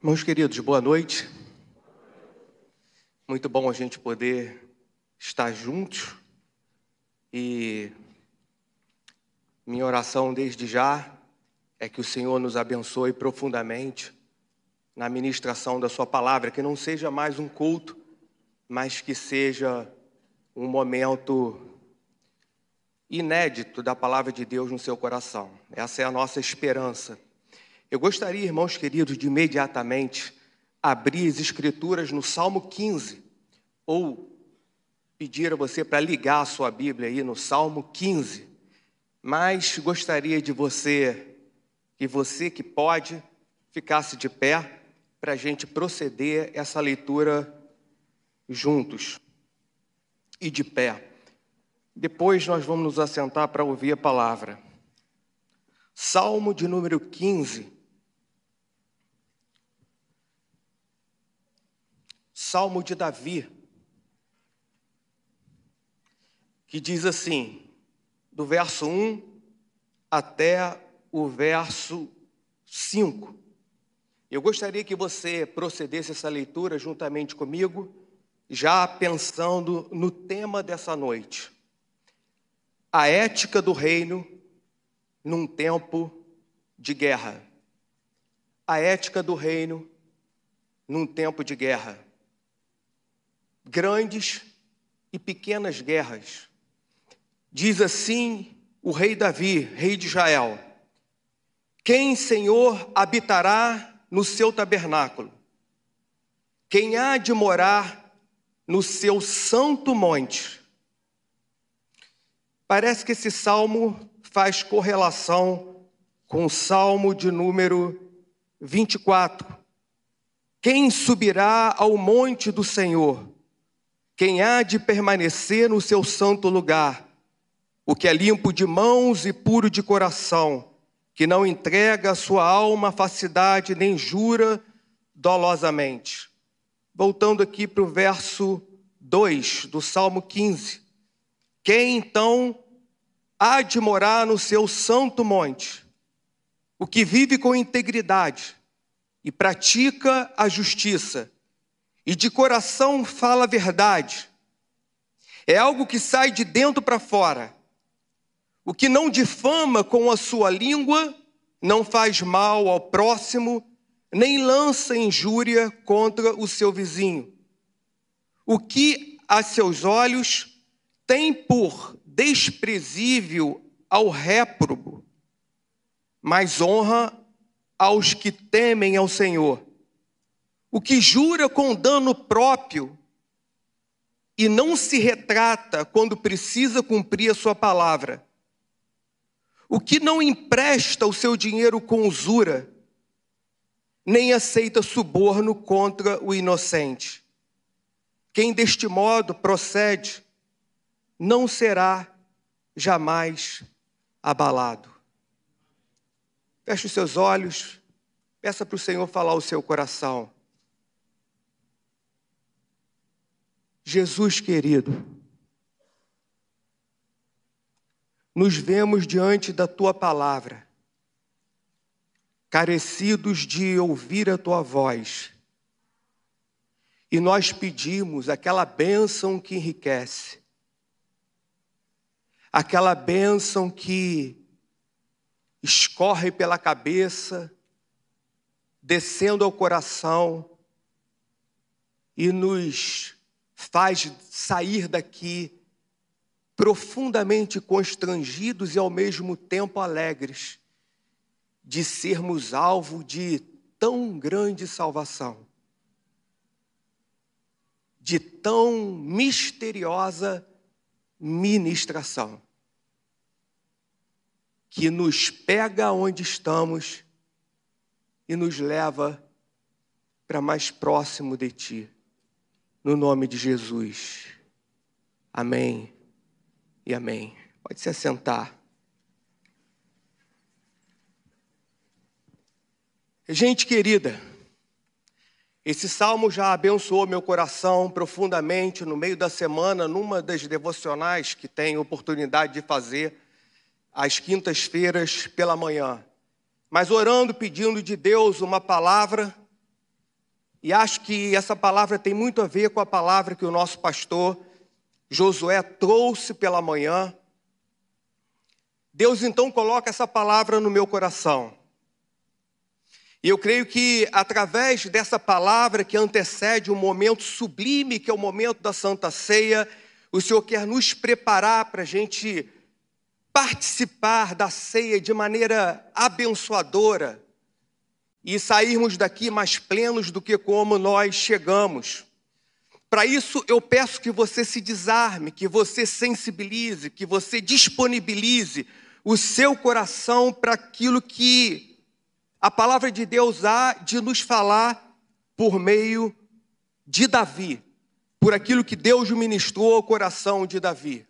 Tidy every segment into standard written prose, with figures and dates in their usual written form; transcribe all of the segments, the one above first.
Irmãos queridos, boa noite. Muito bom a gente poder estar juntos e minha oração desde já é que o Senhor nos abençoe profundamente na ministração da sua palavra, que não seja mais um culto, mas que seja um momento inédito da palavra de Deus no seu coração. Essa é a nossa esperança. Eu gostaria, irmãos queridos, de imediatamente abrir as Escrituras no Salmo 15, ou pedir a você para ligar a sua Bíblia aí no Salmo 15, mas gostaria de que você que pode, ficasse de pé para a gente proceder essa leitura juntos e de pé. Depois nós vamos nos assentar para ouvir a palavra. Salmo de número 15. Salmo de Davi, que diz assim, do verso 1 até o verso 5. Eu gostaria que você procedesse essa leitura juntamente comigo, já pensando no tema dessa noite. A ética do reino num tempo de guerra. A ética do reino num tempo de guerra. Grandes e pequenas guerras. Diz assim o rei Davi, rei de Israel: quem, Senhor, habitará no seu tabernáculo? Quem há de morar no seu santo monte? Parece que esse salmo faz correlação com o salmo de número 24. Quem subirá ao monte do Senhor? Quem há de permanecer no seu santo lugar? O que é limpo de mãos e puro de coração, que não entrega a sua alma à falsidade, nem jura dolosamente. Voltando aqui para o verso 2 do Salmo 15. Quem então há de morar no seu santo monte? O que vive com integridade e pratica a justiça, e de coração fala a verdade. É algo que sai de dentro para fora. O que não difama com a sua língua, não faz mal ao próximo, nem lança injúria contra o seu vizinho. O que a seus olhos tem por desprezível ao réprobo, mas honra aos que temem ao Senhor. O que jura com dano próprio e não se retrata quando precisa cumprir a sua palavra. O que não empresta o seu dinheiro com usura, nem aceita suborno contra o inocente. Quem deste modo procede, não será jamais abalado. Feche os seus olhos, peça para o Senhor falar o seu coração. Jesus querido, nos vemos diante da Tua palavra, carecidos de ouvir a Tua voz, e nós pedimos aquela bênção que enriquece, aquela bênção que escorre pela cabeça, descendo ao coração e nos faz sair daqui profundamente constrangidos e ao mesmo tempo alegres de sermos alvo de tão grande salvação, de tão misteriosa ministração, que nos pega onde estamos e nos leva para mais próximo de Ti. No nome de Jesus. Amém e amém. Pode se assentar. Gente querida, esse salmo já abençoou meu coração profundamente no meio da semana, numa das devocionais que tenho oportunidade de fazer às quintas-feiras pela manhã. Mas orando, pedindo de Deus uma palavra, E acho que essa palavra tem muito a ver com a palavra que o nosso pastor Josué trouxe pela manhã. Deus então coloca essa palavra no meu coração. E eu creio que através dessa palavra que antecede um momento sublime, que é o momento da Santa Ceia, o Senhor quer nos preparar para a gente participar da ceia de maneira abençoadora e sairmos daqui mais plenos do que como nós chegamos. Para isso, eu peço que você se desarme, que você sensibilize, que você disponibilize o seu coração para aquilo que a palavra de Deus há de nos falar por meio de Davi, por aquilo que Deus ministrou ao coração de Davi.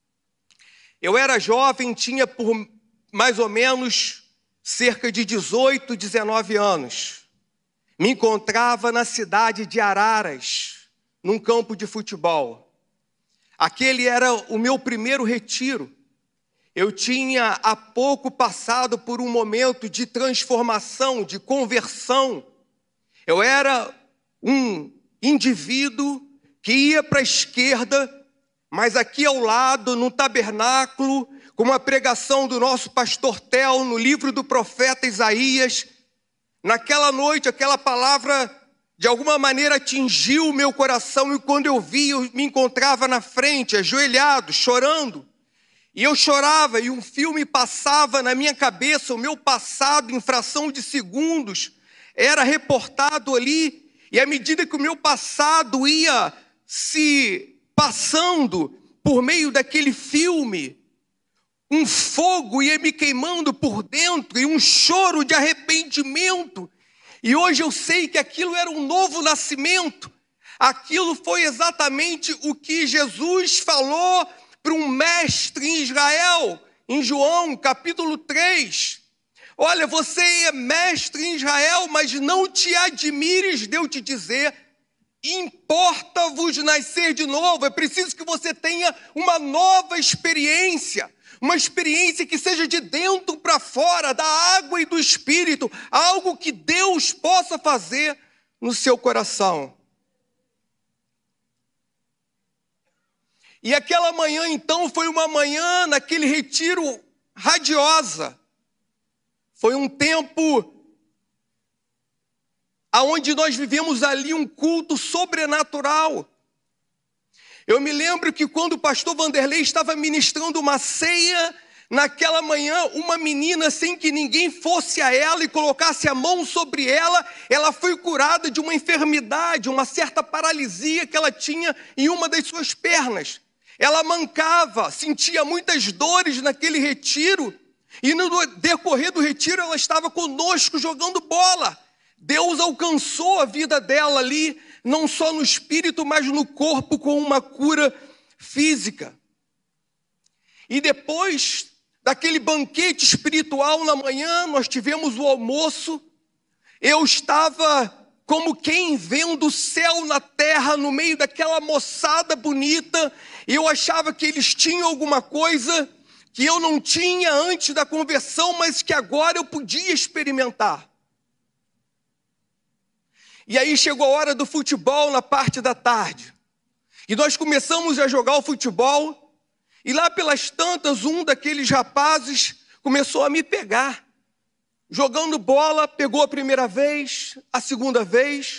Eu era jovem, tinha por mais ou menos cerca de 18, 19 anos. Me encontrava na cidade de Araras, num campo de futebol. Aquele era o meu primeiro retiro. Eu tinha há pouco passado por um momento de transformação, de conversão. Eu era um indivíduo que ia para a esquerda, mas aqui ao lado, no tabernáculo, com a pregação do nosso pastor Tel, no livro do profeta Isaías, naquela noite, aquela palavra, de alguma maneira, atingiu o meu coração, e quando eu vi, eu me encontrava na frente, ajoelhado, chorando. E eu chorava, e um filme passava na minha cabeça, o meu passado, em fração de segundos, era reportado ali, e à medida que o meu passado ia se passando por meio daquele filme, um fogo ia me queimando por dentro e um choro de arrependimento. E hoje eu sei que aquilo era um novo nascimento. Aquilo foi exatamente o que Jesus falou para um mestre em Israel, em João capítulo 3. Olha, você é mestre em Israel, mas não te admires de eu te dizer: importa-vos nascer de novo. É preciso que você tenha uma nova experiência. Uma experiência que seja de dentro para fora, da água e do Espírito. Algo que Deus possa fazer no seu coração. E aquela manhã, então, foi uma manhã naquele retiro radiosa. Foi um tempo aonde nós vivemos ali um culto sobrenatural. Eu me lembro que quando o pastor Vanderlei estava ministrando uma ceia, naquela manhã, uma menina, sem que ninguém fosse a ela e colocasse a mão sobre ela, ela foi curada de uma enfermidade, uma certa paralisia que ela tinha em uma das suas pernas. Ela mancava, sentia muitas dores naquele retiro, e no decorrer do retiro ela estava conosco jogando bola. Deus alcançou a vida dela ali, não só no espírito, mas no corpo, com uma cura física. E depois daquele banquete espiritual na manhã, nós tivemos o almoço. Eu estava como quem vendo o céu na terra, no meio daquela moçada bonita, e eu achava que eles tinham alguma coisa que eu não tinha antes da conversão, mas que agora eu podia experimentar. E aí chegou a hora do futebol na parte da tarde. E nós começamos a jogar o futebol. E lá pelas tantas, um daqueles rapazes começou a me pegar. Jogando bola, pegou a primeira vez, a segunda vez.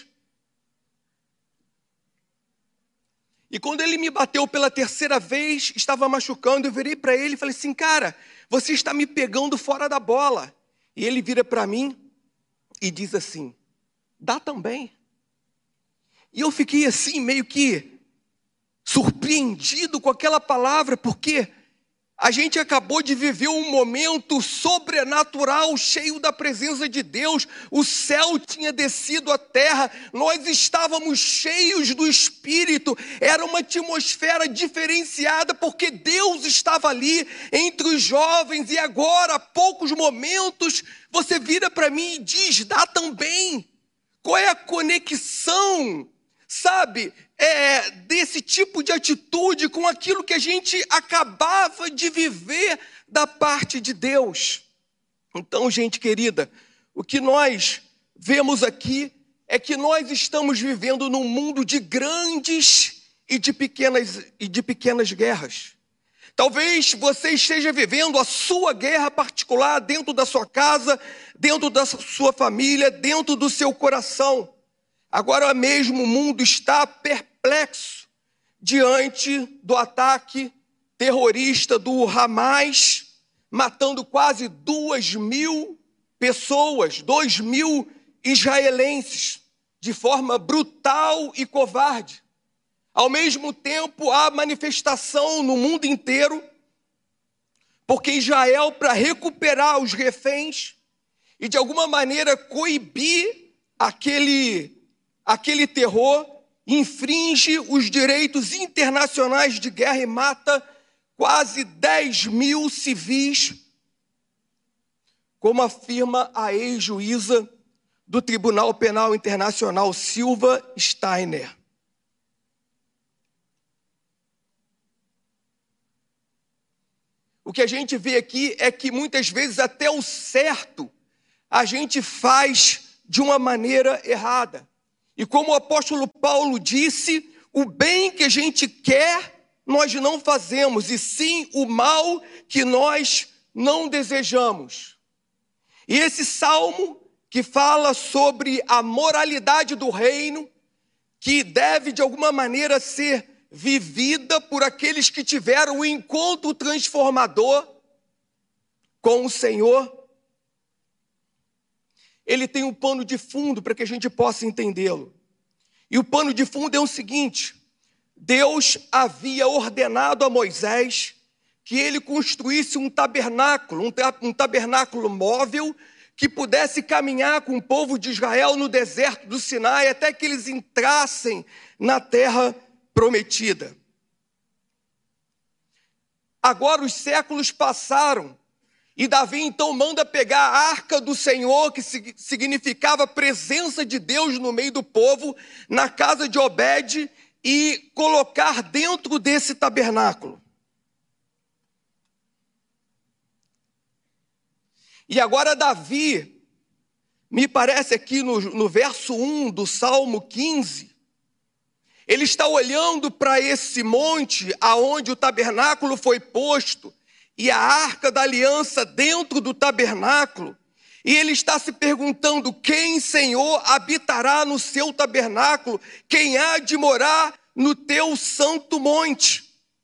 E quando ele me bateu pela terceira vez, estava machucando, eu virei para ele e falei assim: cara, você está me pegando fora da bola. E ele vira para mim e diz assim: dá também. E eu fiquei assim, meio que surpreendido com aquela palavra, porque a gente acabou de viver um momento sobrenatural, cheio da presença de Deus. O céu tinha descido à terra, nós estávamos cheios do Espírito. Era uma atmosfera diferenciada, porque Deus estava ali entre os jovens. E agora, há poucos momentos, você vira para mim e diz: dá também. Qual é a conexão, sabe, desse tipo de atitude com aquilo que a gente acabava de viver da parte de Deus? Então, gente querida, o que nós vemos aqui é que nós estamos vivendo num mundo de grandes e de pequenas guerras. Talvez você esteja vivendo a sua guerra particular dentro da sua casa, dentro da sua família, dentro do seu coração. Agora mesmo o mundo está perplexo diante do ataque terrorista do Hamas, matando quase 2.000 pessoas, 2.000 israelenses, de forma brutal e covarde. Ao mesmo tempo, há manifestação no mundo inteiro, porque Israel, para recuperar os reféns e de alguma maneira coibir aquele terror, infringe os direitos internacionais de guerra e mata quase 10.000 civis, como afirma a ex-juíza do Tribunal Penal Internacional, Silva Steiner. O que a gente vê aqui é que muitas vezes até o certo a gente faz de uma maneira errada. E como o apóstolo Paulo disse, o bem que a gente quer, nós não fazemos, e sim o mal que nós não desejamos. E esse salmo que fala sobre a moralidade do reino, que deve de alguma maneira ser vivida por aqueles que tiveram o encontro transformador com o Senhor, ele tem um pano de fundo para que a gente possa entendê-lo. E o pano de fundo é o seguinte: Deus havia ordenado a Moisés que ele construísse um tabernáculo móvel, que pudesse caminhar com o povo de Israel no deserto do Sinai até que eles entrassem na terra prometida. Agora os séculos passaram e Davi então manda pegar a arca do Senhor, que significava a presença de Deus no meio do povo, na casa de Obed, e colocar dentro desse tabernáculo. E agora Davi, me parece aqui no verso 1 do Salmo 15, ele está olhando para esse monte aonde o tabernáculo foi posto e a arca da aliança dentro do tabernáculo, e ele está se perguntando: quem, Senhor, habitará no seu tabernáculo? Quem há de morar no teu santo monte?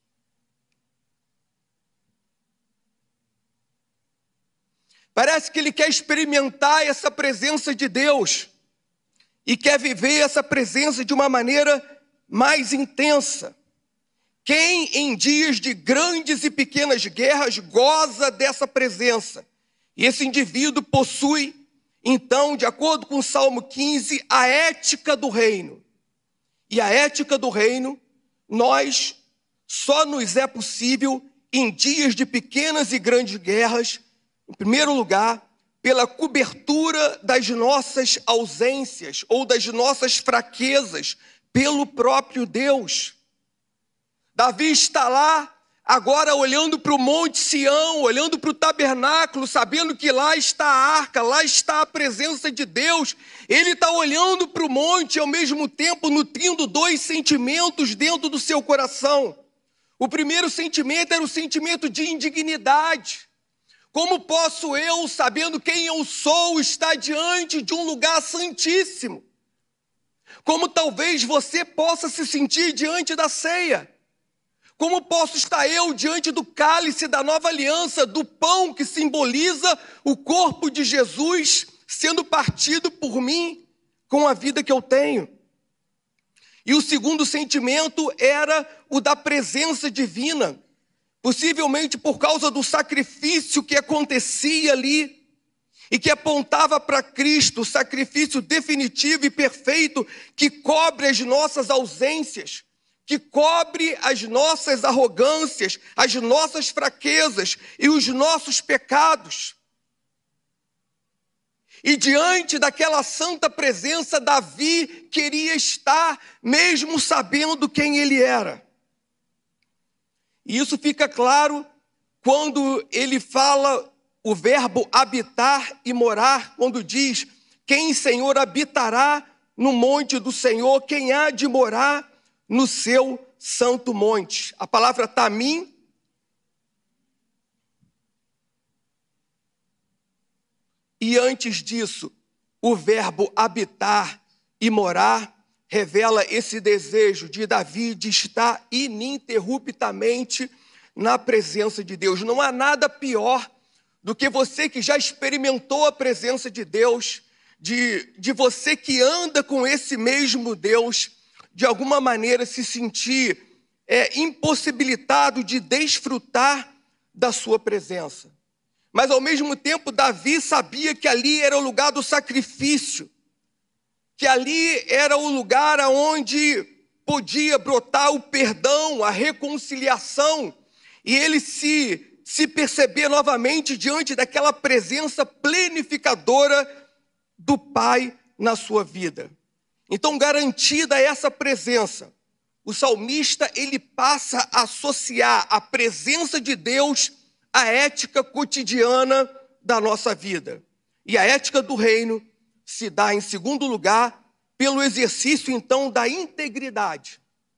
Parece que ele quer experimentar essa presença de Deus e quer viver essa presença de uma maneira mais intensa. Quem em dias de grandes e pequenas guerras goza dessa presença? E esse indivíduo possui, então, de acordo com o Salmo 15, a ética do reino. E a ética do reino, só nos é possível em dias de pequenas e grandes guerras, em primeiro lugar, pela cobertura das nossas ausências ou das nossas fraquezas pelo próprio Deus. Davi está lá, agora olhando para o Monte Sião, olhando para o tabernáculo, sabendo que lá está a arca, lá está a presença de Deus. Ele está olhando para o monte e ao mesmo tempo nutrindo dois sentimentos dentro do seu coração. O primeiro sentimento era o sentimento de indignidade. Como posso eu, sabendo quem eu sou, estar diante de um lugar santíssimo? Como talvez você possa se sentir diante da ceia. Como posso estar eu diante do cálice da nova aliança, do pão que simboliza o corpo de Jesus sendo partido por mim com a vida que eu tenho? E o segundo sentimento era o da presença divina, possivelmente por causa do sacrifício que acontecia ali e que apontava para Cristo, o sacrifício definitivo e perfeito que cobre as nossas ausências, que cobre as nossas arrogâncias, as nossas fraquezas e os nossos pecados. E diante daquela santa presença, Davi queria estar, mesmo sabendo quem ele era. E isso fica claro quando ele fala o verbo habitar e morar, quando diz: quem, Senhor, habitará no monte do Senhor? Quem há de morar no seu santo monte? A palavra tamim e antes disso, o verbo habitar e morar revela esse desejo de Davi de estar ininterruptamente na presença de Deus. Não há nada pior do que você que já experimentou a presença de Deus, de você que anda com esse mesmo Deus, de alguma maneira se sentir impossibilitado de desfrutar da sua presença. Mas ao mesmo tempo, Davi sabia que ali era o lugar do sacrifício, que ali era o lugar onde podia brotar o perdão, a reconciliação, e ele se perceber novamente diante daquela presença plenificadora do Pai na sua vida. Então, garantida essa presença, o salmista ele passa a associar a presença de Deus à ética cotidiana da nossa vida. E a ética do reino se dá, em segundo lugar, pelo exercício, então, da integridade.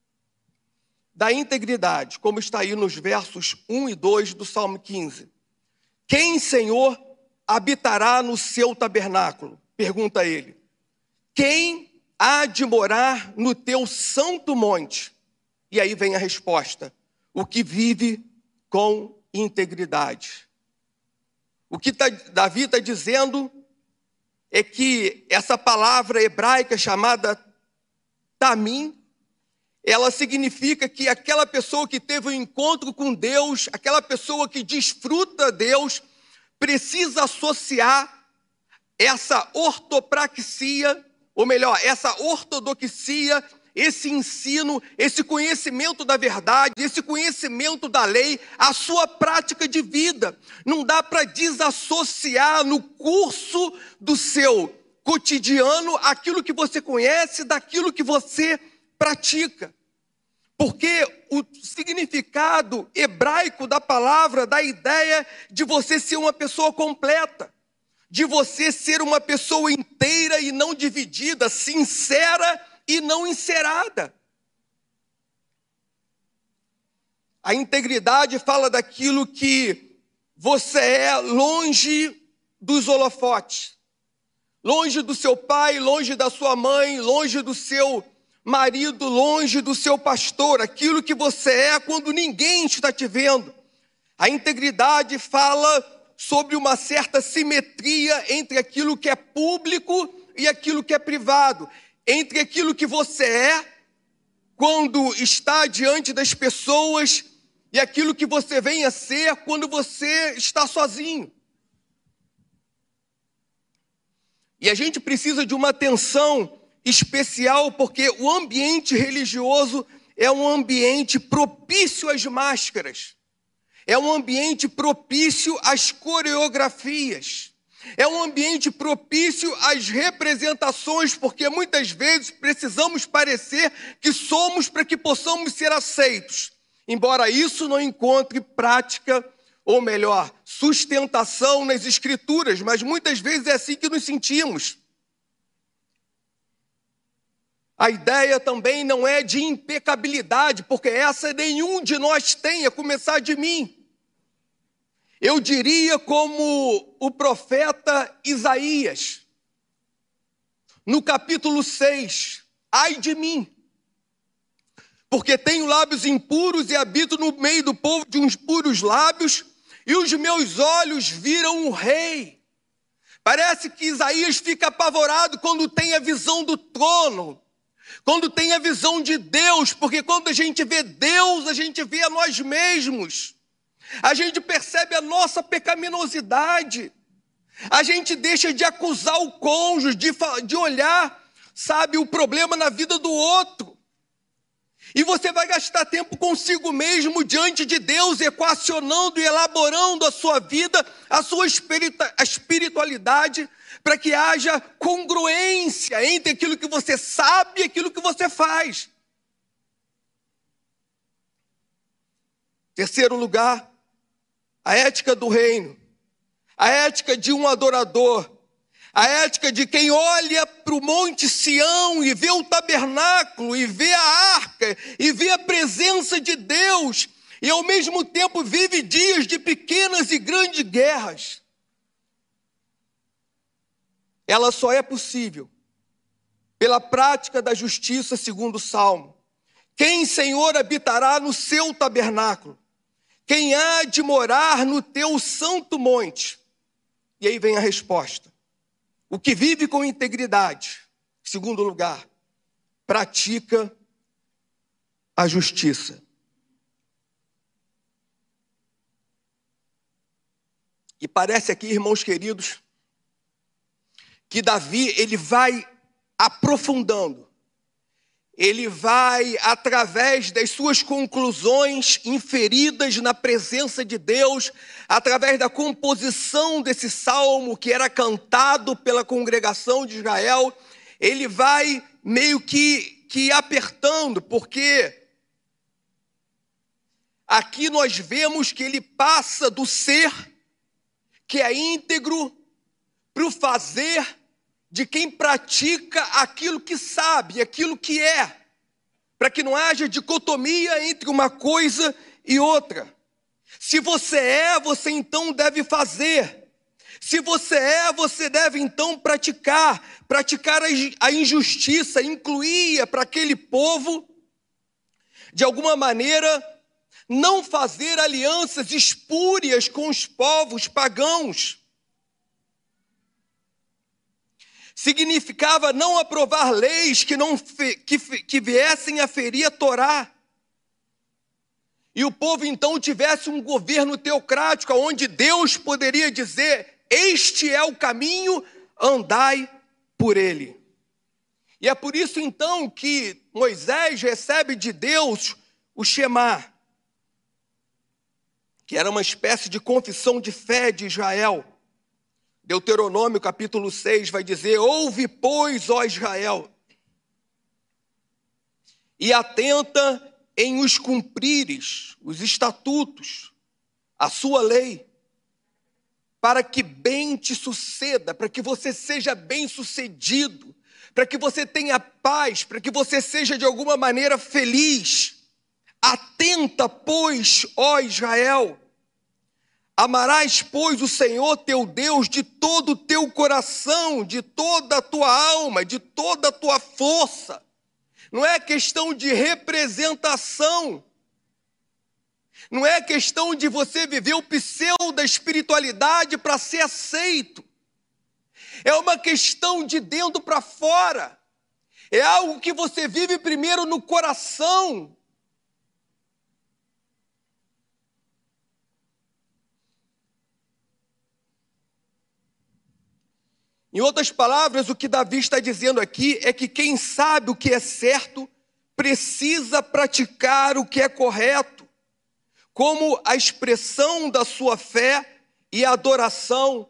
Da integridade, como está aí nos versos 1 e 2 do Salmo 15. Quem, Senhor, habitará no seu tabernáculo? Pergunta ele. Quem há de morar no teu santo monte? E aí vem a resposta. O que vive com integridade. O que Davi está dizendo é que essa palavra hebraica chamada tamim, ela significa que aquela pessoa que teve um encontro com Deus, aquela pessoa que desfruta Deus, precisa associar essa ortopraxia, ou melhor, essa ortodoxia, esse ensino, esse conhecimento da verdade, esse conhecimento da lei, a sua prática de vida. Não dá para desassociar no curso do seu cotidiano aquilo que você conhece daquilo que você pratica. Porque o significado hebraico da palavra dá a ideia de você ser uma pessoa completa, de você ser uma pessoa inteira e não dividida, sincera e não encerada. A integridade fala daquilo que você é longe dos holofotes, longe do seu pai, longe da sua mãe, longe do seu marido, longe do seu pastor, aquilo que você é quando ninguém está te vendo. A integridade fala sobre uma certa simetria entre aquilo que é público e aquilo que é privado, entre aquilo que você é quando está diante das pessoas e aquilo que você vem a ser quando você está sozinho. E a gente precisa de uma atenção especial, porque o ambiente religioso é um ambiente propício às máscaras, é um ambiente propício às coreografias, é um ambiente propício às representações, porque muitas vezes precisamos parecer que somos para que possamos ser aceitos, embora isso não encontre prática, ou melhor, sustentação nas Escrituras, mas muitas vezes é assim que nos sentimos. A ideia também não é de impecabilidade, porque essa nenhum de nós tem, a começar de mim. Eu diria como o profeta Isaías, no capítulo 6, ai de mim, porque tenho lábios impuros e habito no meio do povo de uns puros lábios, e os meus olhos viram o rei. Parece que Isaías fica apavorado quando tem a visão do trono, quando tem a visão de Deus, porque quando a gente vê Deus, a gente vê a nós mesmos. A gente percebe a nossa pecaminosidade. A gente deixa de acusar o cônjuge, de olhar, sabe, o problema na vida do outro. E você vai gastar tempo consigo mesmo diante de Deus, equacionando e elaborando a sua vida, a sua espiritualidade, para que haja congruência entre aquilo que você sabe e aquilo que você faz. Terceiro lugar, a ética do reino, a ética de um adorador, A ética de quem olha para o Monte Sião e vê o tabernáculo, e vê a arca, e vê a presença de Deus, e ao mesmo tempo vive dias de pequenas e grandes guerras. Ela só é possível pela prática da justiça, segundo o Salmo. Quem, Senhor, habitará no seu tabernáculo? Quem há de morar no teu santo monte? E aí vem a resposta. O que vive com integridade, segundo lugar, pratica a justiça. E parece aqui, irmãos queridos, que Davi, ele vai aprofundando. Ele vai, através das suas conclusões inferidas na presença de Deus, através da composição desse salmo que era cantado pela congregação de Israel, ele vai meio que apertando, porque aqui nós vemos que ele passa do ser, que é íntegro, para o fazer de quem pratica aquilo que sabe, aquilo que é, para que não haja dicotomia entre uma coisa e outra. Se você é, você então deve fazer. Se você é, você deve então praticar a injustiça, incluía para aquele povo, de alguma maneira, não fazer alianças espúrias com os povos pagãos. Significava não aprovar leis que viessem a ferir a Torá. E o povo então tivesse um governo teocrático, onde Deus poderia dizer: este é o caminho, andai por ele. E é por isso então que Moisés recebe de Deus o Shema, que era uma espécie de confissão de fé de Israel. Deuteronômio capítulo 6 vai dizer: ouve, pois, ó Israel, e atenta em os cumprires os estatutos, a sua lei, para que bem te suceda, para que você seja bem sucedido, para que você tenha paz, para que você seja de alguma maneira feliz. Atenta, pois, ó Israel, amarás, pois, o Senhor teu Deus de todo o teu coração, de toda a tua alma, de toda a tua força. Não é questão de representação. Não é questão de você viver o pseudo espiritualidade para ser aceito. É uma questão de dentro para fora. É algo que você vive primeiro no coração. Em outras palavras, o que Davi está dizendo aqui é que quem sabe o que é certo precisa praticar o que é correto, como a expressão da sua fé e a adoração.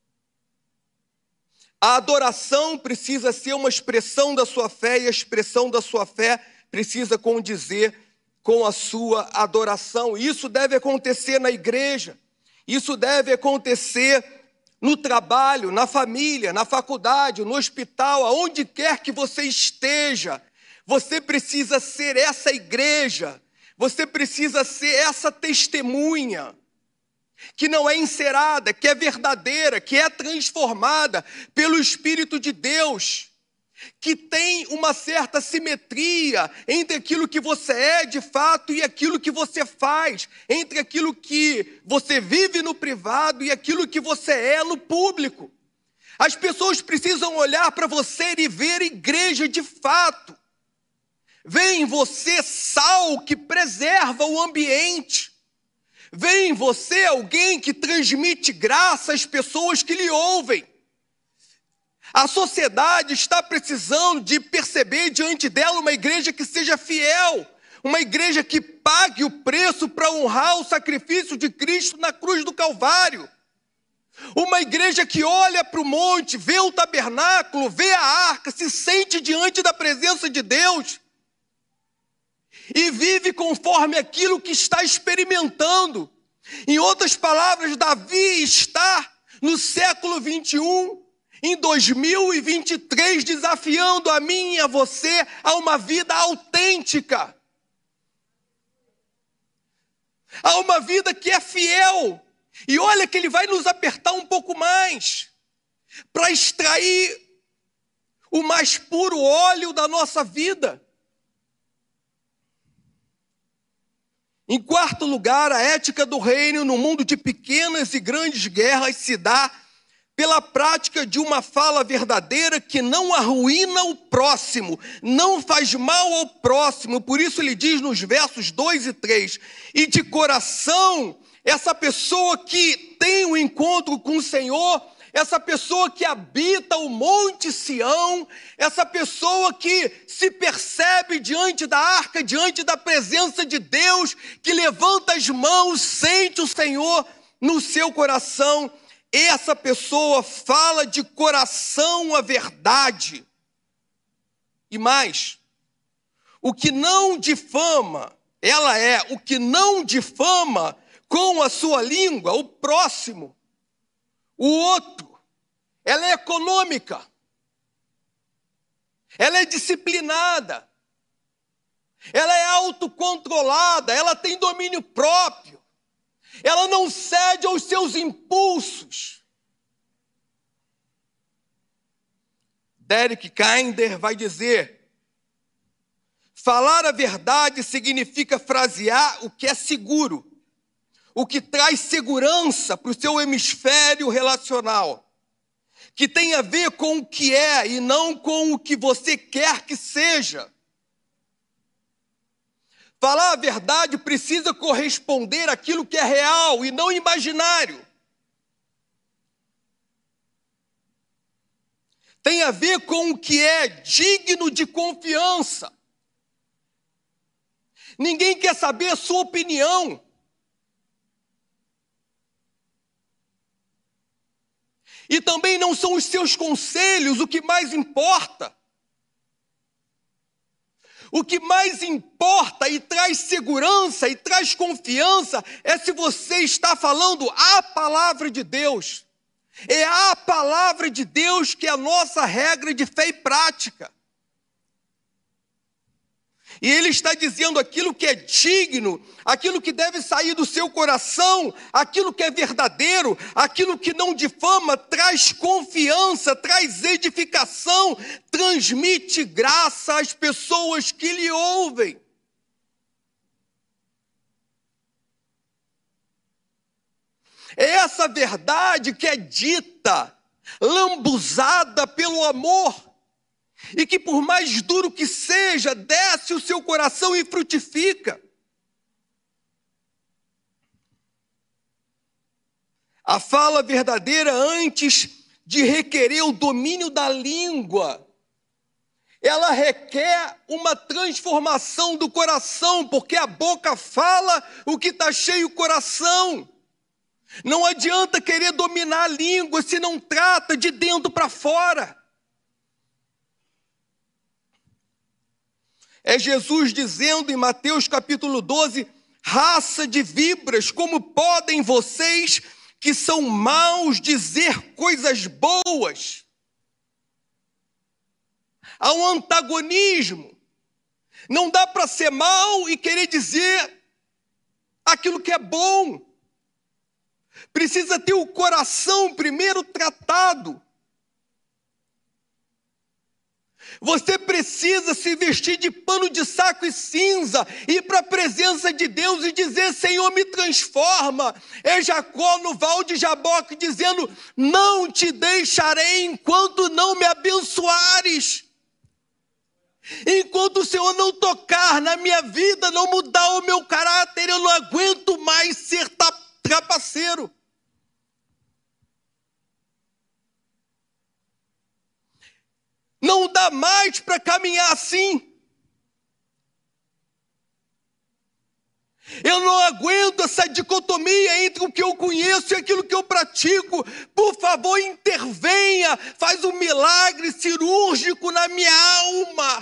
A adoração precisa ser uma expressão da sua fé, e a expressão da sua fé precisa condizer com a sua adoração. Isso deve acontecer na igreja, isso deve acontecer no trabalho, na família, na faculdade, no hospital, aonde quer que você esteja. Você precisa ser essa igreja, você precisa ser essa testemunha, que não é encerada, que é verdadeira, que é transformada pelo Espírito de Deus, que tem uma certa simetria entre aquilo que você é de fato e aquilo que você faz, entre aquilo que você vive no privado e aquilo que você é no público. As pessoas precisam olhar para você e ver igreja de fato. Vê em você sal que preserva o ambiente. Vê em você alguém que transmite graça às pessoas que lhe ouvem. A sociedade está precisando de perceber diante dela uma igreja que seja fiel, uma igreja que pague o preço para honrar o sacrifício de Cristo na cruz do Calvário. Uma igreja que olha para o monte, vê o tabernáculo, vê a arca, se sente diante da presença de Deus e vive conforme aquilo que está experimentando. Em outras palavras, Davi está no século 21, em 2023, desafiando a mim e a você a uma vida autêntica, a uma vida que é fiel. E olha que ele vai nos apertar um pouco mais, para extrair o mais puro óleo da nossa vida. Em quarto lugar, a ética do reino no mundo de pequenas e grandes guerras se dá pela prática de uma fala verdadeira que não arruína o próximo, não faz mal ao próximo. Por isso ele diz nos versos 2 e 3, e de coração, essa pessoa que tem um encontro com o Senhor, essa pessoa que habita o Monte Sião, essa pessoa que se percebe diante da arca, diante da presença de Deus, que levanta as mãos, sente o Senhor no seu coração, essa pessoa fala de coração a verdade. E mais, o que não difama, ela é o que não difama com a sua língua, o próximo, o outro. Ela é econômica, ela é disciplinada, ela é autocontrolada, ela tem domínio próprio. Ela não cede aos seus impulsos. Derek Kinder vai dizer: falar a verdade significa frasear o que é seguro, o que traz segurança para o seu hemisfério relacional, que tem a ver com o que é e não com o que você quer que seja. Falar a verdade precisa corresponder àquilo que é real e não imaginário. Tem a ver com o que é digno de confiança. Ninguém quer saber a sua opinião. E também não são os seus conselhos o que mais importa. O que mais importa e traz segurança e traz confiança é se você está falando a palavra de Deus. É a palavra de Deus que é a nossa regra de fé e prática. E ele está dizendo aquilo que é digno, aquilo que deve sair do seu coração, aquilo que é verdadeiro, aquilo que não difama, traz confiança, traz edificação, transmite graça às pessoas que lhe ouvem. É essa verdade que é dita, lambuzada pelo amor, e que por mais duro que seja, desce o seu coração e frutifica. A fala verdadeira, antes de requerer o domínio da língua, ela requer uma transformação do coração, porque a boca fala o que está cheio o coração. Não adianta querer dominar a língua se não trata de dentro para fora. É Jesus dizendo em Mateus capítulo 12, raça de víboras, como podem vocês que são maus dizer coisas boas? Há um antagonismo. Não dá para ser mau e querer dizer aquilo que é bom. Precisa ter o coração primeiro tratado. Você precisa se vestir de pano de saco e cinza, ir para a presença de Deus e dizer: Senhor, me transforma. É Jacó no val de Jaboque dizendo: não te deixarei enquanto não me abençoares. Enquanto o Senhor não tocar na minha vida, não mudar o meu caráter, eu não aguento mais ser trapaceiro. Não dá mais para caminhar assim. Eu não aguento essa dicotomia entre o que eu conheço e aquilo que eu pratico. Por favor, intervenha, faz um milagre cirúrgico na minha alma.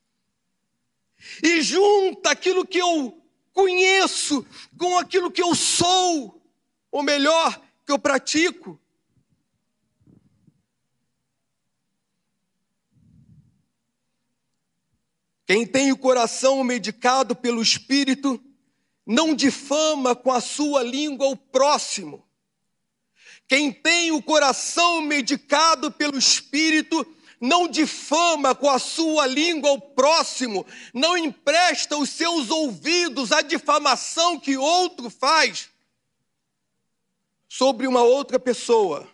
E junta aquilo que eu conheço com aquilo que eu sou, ou melhor, que eu pratico. Quem tem o coração medicado pelo Espírito não difama com a sua língua o próximo. Quem tem o coração medicado pelo Espírito não difama com a sua língua o próximo, não empresta os seus ouvidos à difamação que outro faz sobre uma outra pessoa.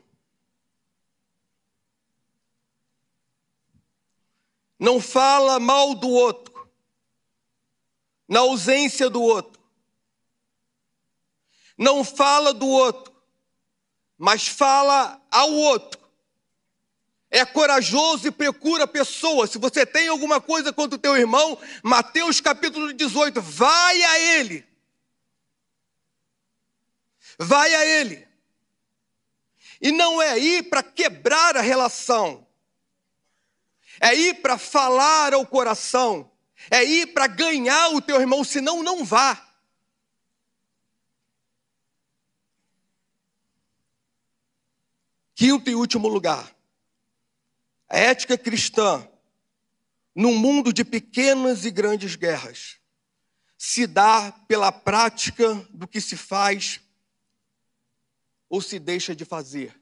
Não fala mal do outro, na ausência do outro. Não fala do outro, mas fala ao outro. É corajoso e procura a pessoa. Se você tem alguma coisa contra o teu irmão, Mateus capítulo 18, vai a ele. Vai a ele. E não é ir para quebrar a relação. É ir para falar ao coração. É ir para ganhar o teu irmão, senão não vá. Quinto e último lugar. A ética cristã, num mundo de pequenas e grandes guerras, se dá pela prática do que se faz ou se deixa de fazer.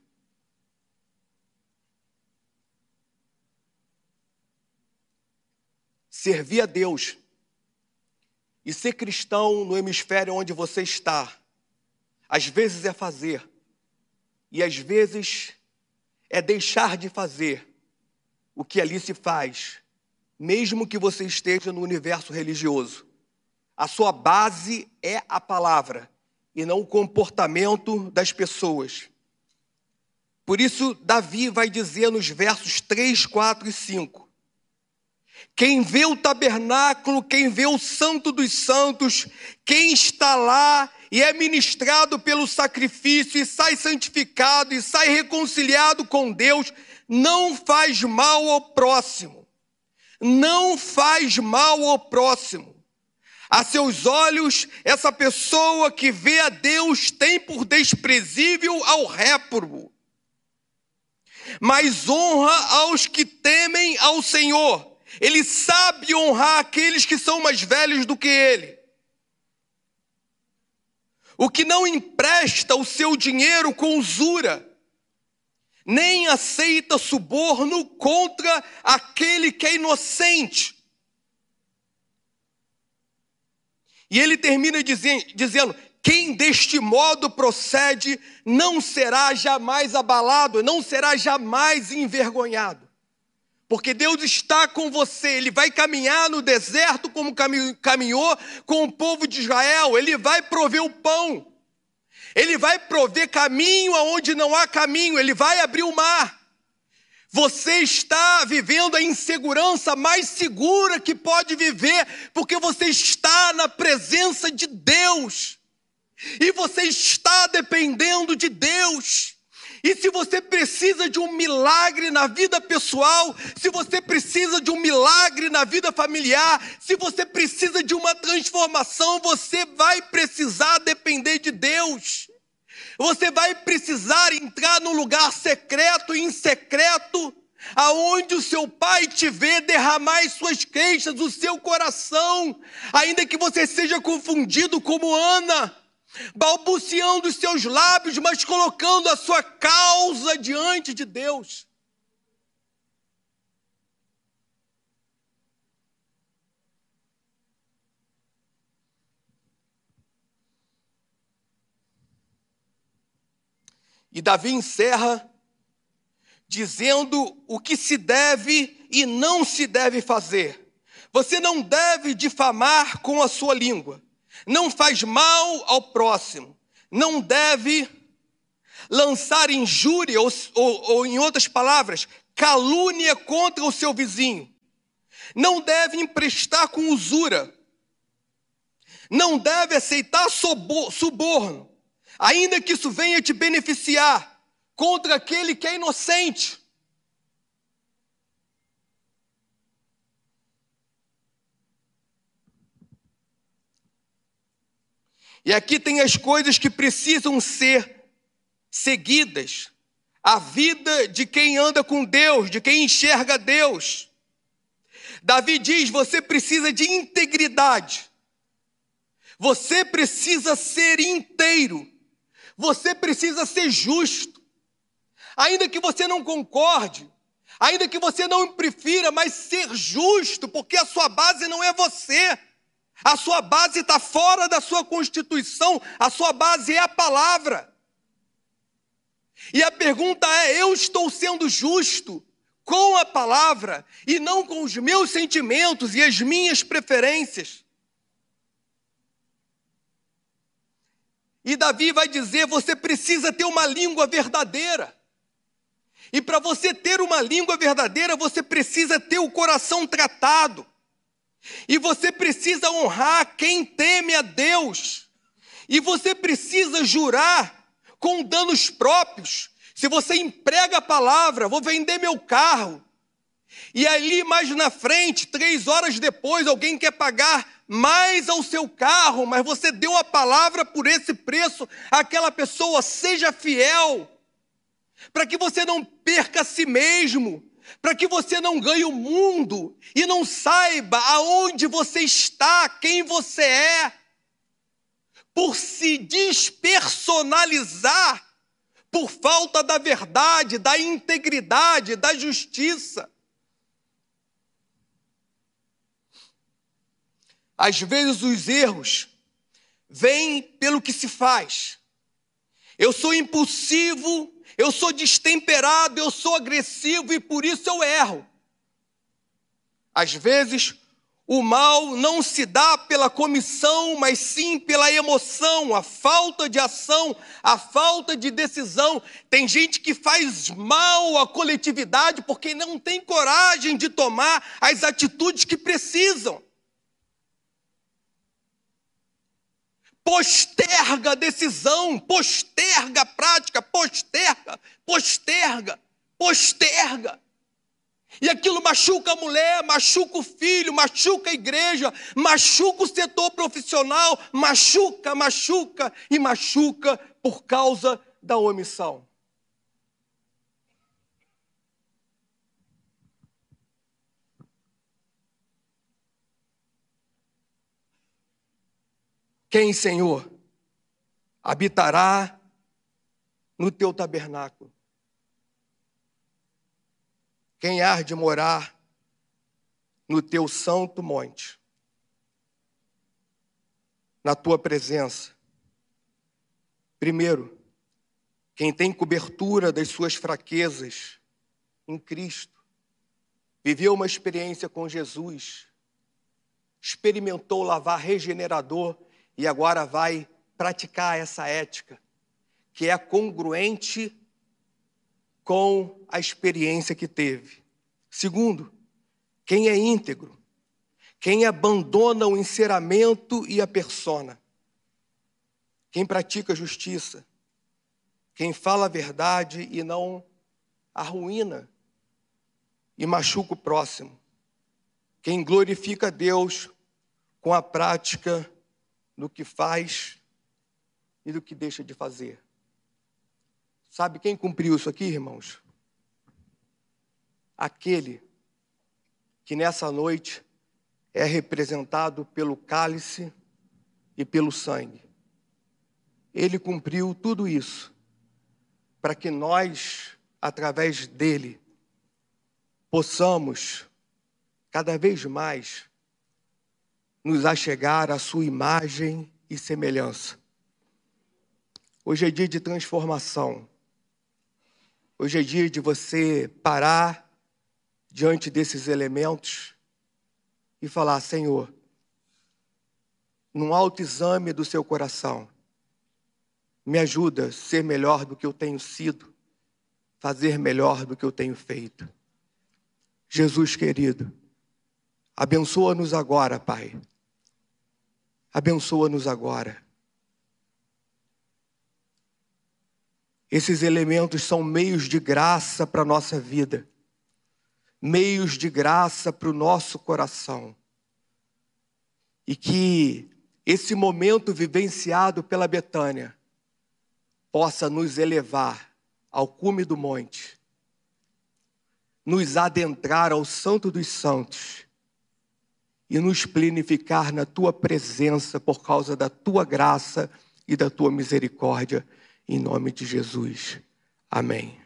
Servir a Deus e ser cristão no hemisfério onde você está, às vezes é fazer, e às vezes é deixar de fazer o que ali se faz, mesmo que você esteja no universo religioso. A sua base é a palavra e não o comportamento das pessoas. Por isso, Davi vai dizer nos versos 3, 4 e 5: quem vê o tabernáculo, quem vê o santo dos santos, quem está lá e é ministrado pelo sacrifício e sai santificado e sai reconciliado com Deus, não faz mal ao próximo. Não faz mal ao próximo. A seus olhos, essa pessoa que vê a Deus tem por desprezível ao réprobo, mas honra aos que temem ao Senhor. Ele sabe honrar aqueles que são mais velhos do que ele. O que não empresta o seu dinheiro com usura, nem aceita suborno contra aquele que é inocente. E ele termina dizendo: quem deste modo procede não será jamais abalado, não será jamais envergonhado. Porque Deus está com você, Ele vai caminhar no deserto como caminhou com o povo de Israel. Ele vai prover o pão, Ele vai prover caminho aonde não há caminho, Ele vai abrir o mar. Você está vivendo a insegurança mais segura que pode viver, porque você está na presença de Deus, e você está dependendo de Deus. E se você precisa de um milagre na vida pessoal, se você precisa de um milagre na vida familiar, se você precisa de uma transformação, você vai precisar depender de Deus. Você vai precisar entrar no lugar secreto e insecreto, aonde o seu pai te vê, derramar as suas queixas, o seu coração, ainda que você seja confundido como Ana, balbuciando os seus lábios, mas colocando a sua causa diante de Deus. E Davi encerra dizendo o que se deve e não se deve fazer. Você não deve difamar com a sua língua. Não faz mal ao próximo. Não deve lançar injúria ou, em outras palavras, calúnia contra o seu vizinho. Não deve emprestar com usura. Não deve aceitar suborno, ainda que isso venha te beneficiar, contra aquele que é inocente. E aqui tem as coisas que precisam ser seguidas. A vida de quem anda com Deus, de quem enxerga Deus. Davi diz: você precisa de integridade, você precisa ser inteiro, você precisa ser justo. Ainda que você não concorde, ainda que você não prefira, mas ser justo, porque a sua base não é você. A sua base está fora da sua constituição, a sua base é a palavra. E a pergunta é: eu estou sendo justo com a palavra e não com os meus sentimentos e as minhas preferências? E Davi vai dizer: você precisa ter uma língua verdadeira. E para você ter uma língua verdadeira, você precisa ter o coração tratado. E você precisa honrar quem teme a Deus. E você precisa jurar com danos próprios. Se você emprega a palavra: vou vender meu carro. E ali mais na frente, 3 horas depois, alguém quer pagar mais ao seu carro, mas você deu a palavra por esse preço àquela pessoa. Seja fiel, para que você não perca a si mesmo, para que você não ganhe o mundo e não saiba aonde você está, quem você é, por se despersonalizar, por falta da verdade, da integridade, da justiça. Às vezes os erros vêm pelo que se faz. Eu sou impulsivo, eu sou destemperado, eu sou agressivo e por isso eu erro. Às vezes, o mal não se dá pela comissão, mas sim pela emoção, a falta de ação, a falta de decisão. Tem gente que faz mal à coletividade porque não tem coragem de tomar as atitudes que precisam. Posterga a decisão, posterga a prática, posterga. E aquilo machuca a mulher, machuca o filho, machuca a igreja, machuca o setor profissional, machuca por causa da omissão. Quem, Senhor, habitará no teu tabernáculo? Quem há de morar no teu santo monte? Na tua presença. Primeiro, quem tem cobertura das suas fraquezas em Cristo, viveu uma experiência com Jesus, experimentou o lavar regenerador e agora vai praticar essa ética, que é congruente com a experiência que teve. Segundo, quem é íntegro, quem abandona o enceramento e a persona, quem pratica a justiça, quem fala a verdade e não arruína e machuca o próximo, quem glorifica a Deus com a prática do que faz e do que deixa de fazer. Sabe quem cumpriu isso aqui, irmãos? Aquele que nessa noite é representado pelo cálice e pelo sangue. Ele cumpriu tudo isso para que nós, através dele, possamos cada vez mais nos achegar à sua imagem e semelhança. Hoje é dia de transformação. Hoje é dia de você parar diante desses elementos e falar: Senhor, num autoexame do seu coração, me ajuda a ser melhor do que eu tenho sido, fazer melhor do que eu tenho feito. Jesus querido, abençoa-nos agora, Pai. Abençoa-nos agora. Esses elementos são meios de graça para a nossa vida, meios de graça para o nosso coração. E que esse momento vivenciado pela Betânia possa nos elevar ao cume do monte, nos adentrar ao Santo dos Santos e nos plenificar na tua presença por causa da tua graça e da tua misericórdia, em nome de Jesus. Amém.